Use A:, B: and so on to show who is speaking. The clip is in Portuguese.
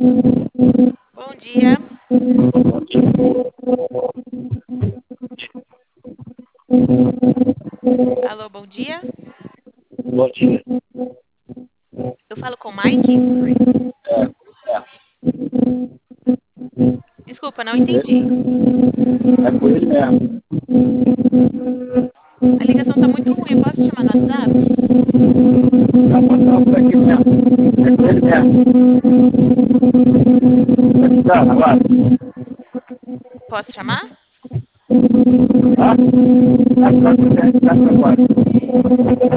A: Bom dia. Alô, bom dia.
B: Bom dia.
A: Eu falo com o Mike?
B: É
A: Desculpa, não entendi.
B: com ele mesmo.
A: A ligação tá muito ruim. Eu posso te chamar no WhatsApp?
B: Tá passando por aqui mesmo. É com ele mesmo. Tá, agora?
A: Posso chamar?
B: Tá? Tá agora.